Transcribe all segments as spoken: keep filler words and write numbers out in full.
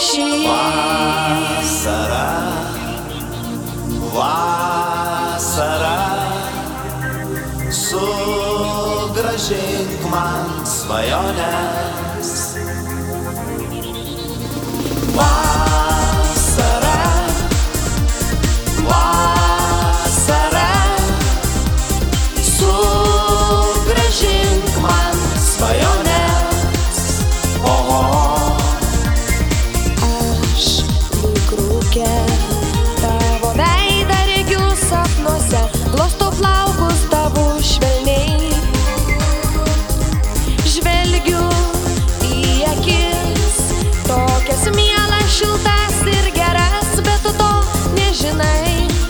išėjai. Vasara, vasara, sugrąžink man svajones. Vasara, vasara, sugrąžink man svajones. Oho, Aš lyg rūke tavo veidą regiu sapnuose, glostau plaukus tavo švelniai. Žvelgiu į akis, tokias mielas, šiltas ir geras, bet tu to nežinai.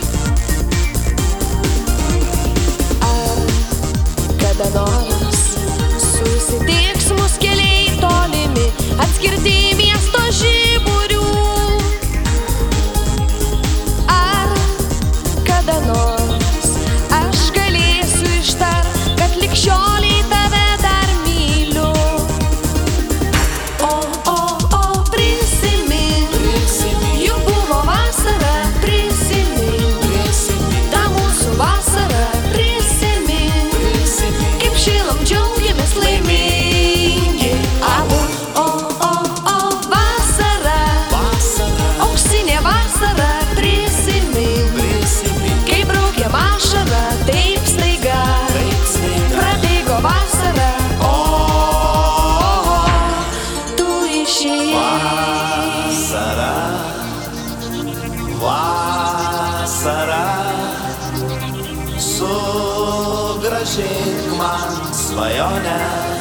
Ar kada nors susitiks mus keliai tolimi, atskirti miesto žiburių? Ar kada nors aš galėsiu ištart, kad lig šiolei tave dar myliu? O, o, o, prisimink, juk buvo vasara, prisimink, ta mūsų vasara, prisimink, kaip šilom džiaugiamės laimingi abu. O, o, o, vasara, auksinė vasara, prisimink, kai braukėm ašarą, taip staiga prabėgo vasara. O, tu išėjai. vasara, vasara, sugrąžink man svajones.